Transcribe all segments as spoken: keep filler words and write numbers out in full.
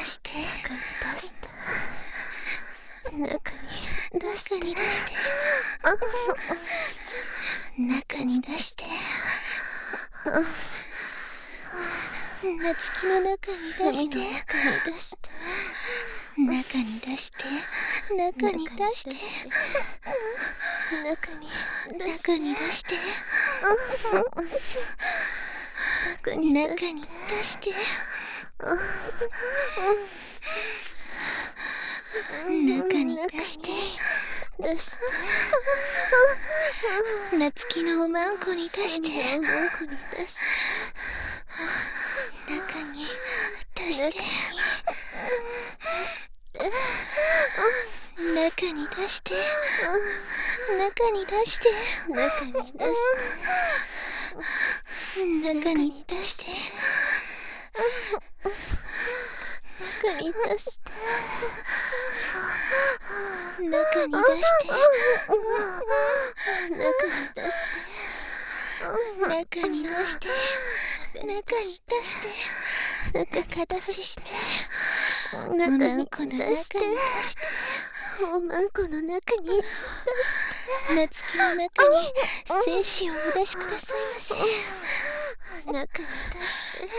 して、 中に出して、 中に出して、中に出して、夏希の中に出して、中に出して、中に出して、 中に中に出して、 中に中に出して、中に出して、 出して夏希のおまんこに出して、 おまんこに出して中に出して、中に出して、中に出して、 中に出して中に出して、 中に出して中に出して、中に出して、中に出して、中出しして、おまんこの中に出して、 おまんこの中に出して夏希の中に精子をお出しくださいませ。 中に出して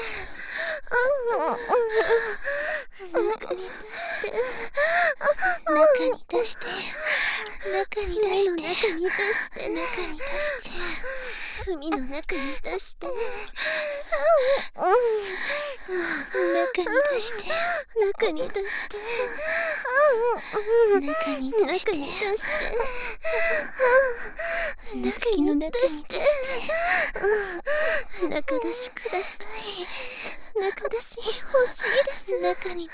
中に出して中に出して、中に出して、 中に出して中に出して、 海の中に出して中に出して、 中に出して中に出して、 中に出して夏希の中に出して、 中出しください。中出し欲しいです。 中に出して、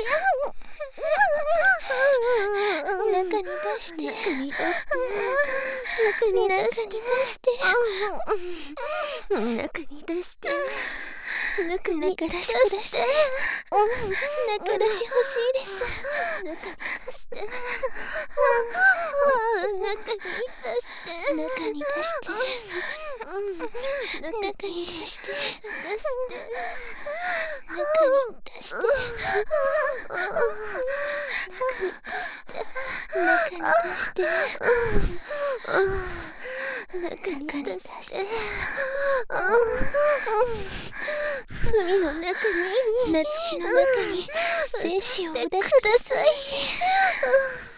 中に出して、 中に出して中に出して中に出して中に出して中出しください。 中出し欲しいです。 中に出して中に出して中に出して、 中に中に出して、 出して中に出して、中に出して、 中に出して海の中に夏希の中に精子をお出しください。